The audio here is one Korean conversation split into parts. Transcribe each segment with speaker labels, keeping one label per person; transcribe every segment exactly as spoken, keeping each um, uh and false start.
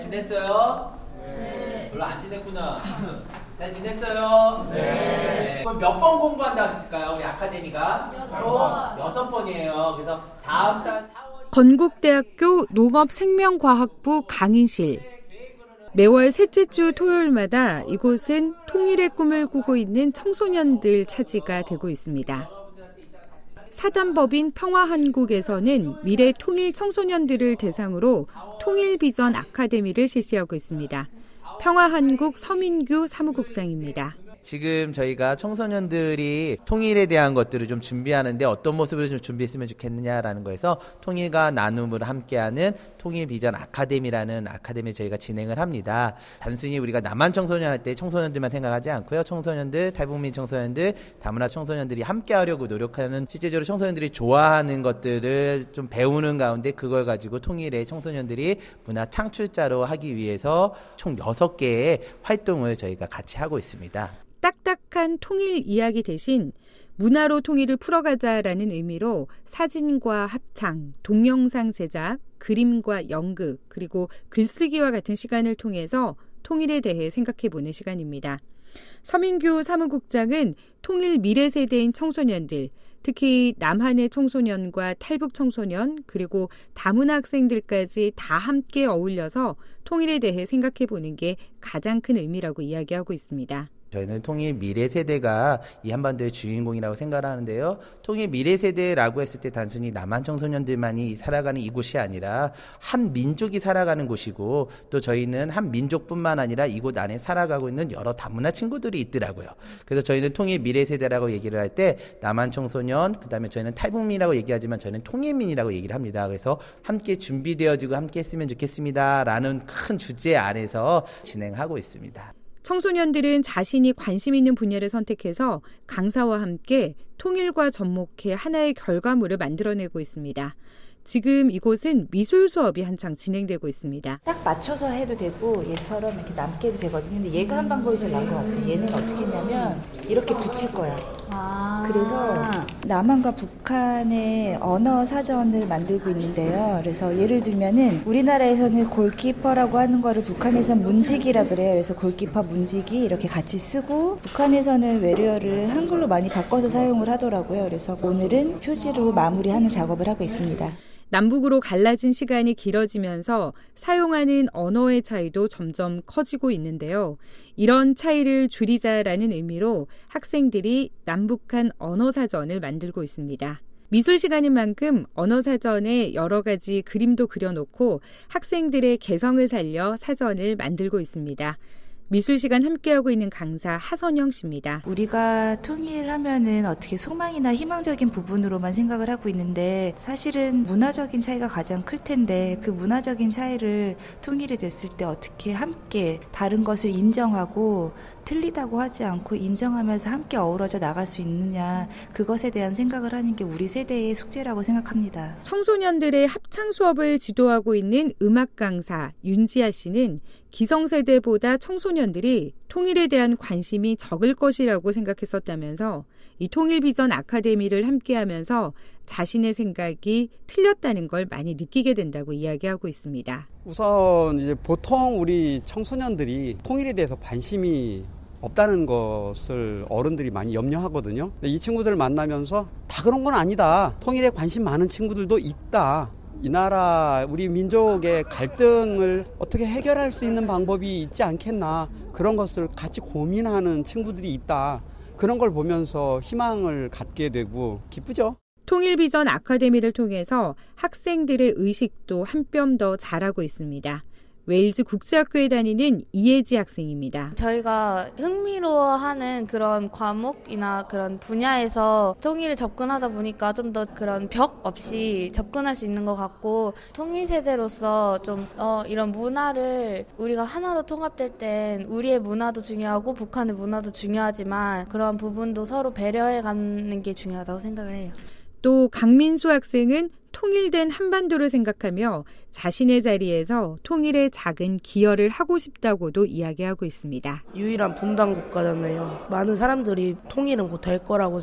Speaker 1: 지냈어요? 네. 별로 안 지냈구나. 잘 지냈어요? 네. 네. 그럼 몇 번 공부한다고 했을까요? 우리 아카데미가? 여섯, 여섯 번이에요. 그래서 다음 달 사월
Speaker 2: 건국대학교 농업생명과학부 강의실. 매월 셋째 주 토요일마다 이곳은 통일의 꿈을 꾸고 있는 청소년들 차지가 되고 있습니다. 사단법인 평화한국에서는 미래 통일 청소년들을 대상으로 통일비전 아카데미를 실시하고 있습니다. 평화한국 서민규 사무국장입니다.
Speaker 1: 지금 저희가 청소년들이 통일에 대한 것들을 좀 준비하는데 어떤 모습으로 좀 준비했으면 좋겠느냐라는 거에서 통일과 나눔을 함께하는 통일비전 아카데미라는 아카데미 저희가 진행을 합니다. 단순히 우리가 남한 청소년 할 때 청소년들만 생각하지 않고요. 청소년들, 탈북민 청소년들, 다문화 청소년들이 함께하려고 노력하는 실제적으로 청소년들이 좋아하는 것들을 좀 배우는 가운데 그걸 가지고 통일의 청소년들이 문화 창출자로 하기 위해서 총 여섯 개의 활동을 저희가 같이 하고 있습니다.
Speaker 2: 딱딱한 통일 이야기 대신 문화로 통일을 풀어가자라는 의미로 사진과 합창, 동영상 제작, 그림과 연극, 그리고 글쓰기와 같은 시간을 통해서 통일에 대해 생각해보는 시간입니다. 서민규 사무국장은 통일 미래 세대인 청소년들, 특히 남한의 청소년과 탈북 청소년, 그리고 다문화 학생들까지 다 함께 어울려서 통일에 대해 생각해보는 게 가장 큰 의미라고 이야기하고 있습니다.
Speaker 1: 저희는 통일 미래 세대가 이 한반도의 주인공이라고 생각하는데요. 통일 미래 세대라고 했을 때 단순히 남한 청소년들만이 살아가는 이곳이 아니라 한 민족이 살아가는 곳이고 또 저희는 한 민족뿐만 아니라 이곳 안에 살아가고 있는 여러 다문화 친구들이 있더라고요. 그래서 저희는 통일 미래 세대라고 얘기를 할 때 남한 청소년, 그다음에 저희는 탈북민이라고 얘기하지만 저희는 통일민이라고 얘기를 합니다. 그래서 함께 준비되어지고 함께 했으면 좋겠습니다라는 큰 주제 안에서 진행하고 있습니다.
Speaker 2: 청소년들은 자신이 관심 있는 분야를 선택해서 강사와 함께 통일과 접목해 하나의 결과물을 만들어내고 있습니다. 지금 이곳은 미술 수업이 한창 진행되고 있습니다.
Speaker 3: 딱 맞춰서 해도 되고 얘처럼 이렇게 남게 해도 되거든요. 근데 얘가 한 방법이 제일 나은 것 같아요. 얘는 어떻게 했냐면 이렇게 붙일 거야. 아~ 그래서 남한과 북한의 언어 사전을 만들고 있는데요. 그래서 예를 들면은 우리나라에서는 골키퍼라고 하는 거를 북한에서는 문지기라 그래요. 그래서 골키퍼, 문지기 이렇게 같이 쓰고 북한에서는 외래어를 한글로 많이 바꿔서 사용을 하더라고요. 그래서 오늘은 표지로 마무리하는 작업을 하고 있습니다.
Speaker 2: 남북으로 갈라진 시간이 길어지면서 사용하는 언어의 차이도 점점 커지고 있는데요. 이런 차이를 줄이자라는 의미로 학생들이 남북한 언어사전을 만들고 있습니다. 미술 시간인 만큼 언어사전에 여러 가지 그림도 그려놓고 학생들의 개성을 살려 사전을 만들고 있습니다. 미술 시간 함께하고 있는 강사 하선영 씨입니다.
Speaker 3: 우리가 통일하면은 어떻게 소망이나 희망적인 부분으로만 생각을 하고 있는데 사실은 문화적인 차이가 가장 클 텐데 그 문화적인 차이를 통일이 됐을 때 어떻게 함께 다른 것을 인정하고 틀리다고 하지 않고 인정하면서 함께 어우러져 나갈 수 있느냐, 그것에 대한 생각을 하는 게 우리 세대의 숙제라고 생각합니다.
Speaker 2: 청소년들의 합창 수업을 지도하고 있는 음악 강사 윤지아 씨는 기성세대보다 청소년들이 통일에 대한 관심이 적을 것이라고 생각했었다면서 이 통일비전 아카데미를 함께하면서 자신의 생각이 틀렸다는 걸 많이 느끼게 된다고 이야기하고 있습니다.
Speaker 4: 우선 이제 보통 우리 청소년들이 통일에 대해서 관심이 없다는 것을 어른들이 많이 염려하거든요. 이 친구들을 만나면서 다 그런 건 아니다. 통일에 관심 많은 친구들도 있다. 이 나라 우리 민족의 갈등을 어떻게 해결할 수 있는 방법이 있지 않겠나, 그런 것을 같이 고민하는 친구들이 있다. 그런 걸 보면서 희망을 갖게 되고 기쁘죠.
Speaker 2: 통일비전 아카데미를 통해서 학생들의 의식도 한 뼘 더 자라고 있습니다. 웨일즈 국제학교에 다니는 이혜지 학생입니다.
Speaker 5: 저희가 흥미로워하는 그런 과목이나 그런 분야에서 통일을 접근하다 보니까 좀 더 그런 벽 없이 접근할 수 있는 것 같고, 통일 세대로서 좀 어, 이런 문화를 우리가 하나로 통합될 땐 우리의 문화도 중요하고 북한의 문화도 중요하지만 그런 부분도 서로 배려해가는 게 중요하다고 생각을 해요.
Speaker 2: 또 강민수 학생은 통일된 한반도를 생각하며 자신의 자리에서 통일에 작은 기여를 하고 싶다고도 이야기하고 있습니다.
Speaker 6: 유일한 분단 국가잖아요. 많은 사람들이 통일은 곧 될 거라고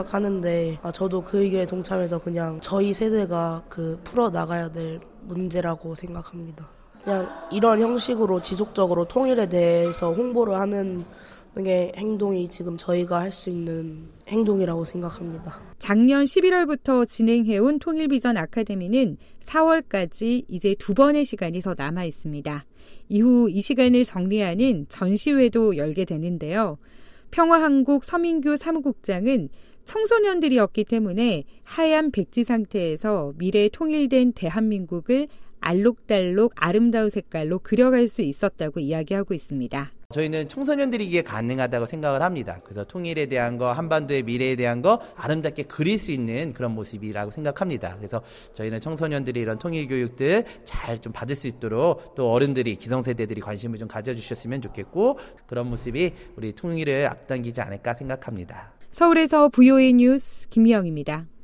Speaker 6: 생각하는데 아, 저도 그 의견에 동참해서 그냥 저희 세대가 그 풀어나가야 될 문제라고 생각합니다. 그냥 이런 형식으로 지속적으로 통일에 대해서 홍보를 하는 게 행동이 지금 저희가 할 수 있는 행동이라고 생각합니다.
Speaker 2: 작년 십일월부터 진행해온 통일비전 아카데미는 사월까지 이제 두 번의 시간이 더 남아 있습니다. 이후 이 시간을 정리하는 전시회도 열게 되는데요. 평화한국 서민규 사무국장은 청소년들이었기 때문에 하얀 백지 상태에서 미래 통일된 대한민국을 알록달록 아름다운 색깔로 그려갈 수 있었다고 이야기하고 있습니다.
Speaker 1: 저희는 청소년들이 이게 가능하다고 생각을 합니다. 그래서 통일에 대한 거, 한반도의 미래에 대한 거 아름답게 그릴 수 있는 그런 모습이라고 생각합니다. 그래서 저희는 청소년들이 이런 통일 교육들 잘 좀 받을 수 있도록 또 어른들이, 기성세대들이 관심을 좀 가져주셨으면 좋겠고 그런 모습이 우리 통일을 앞당기지 않을까 생각합니다.
Speaker 2: 서울에서 브이오에이 뉴스 김미영입니다.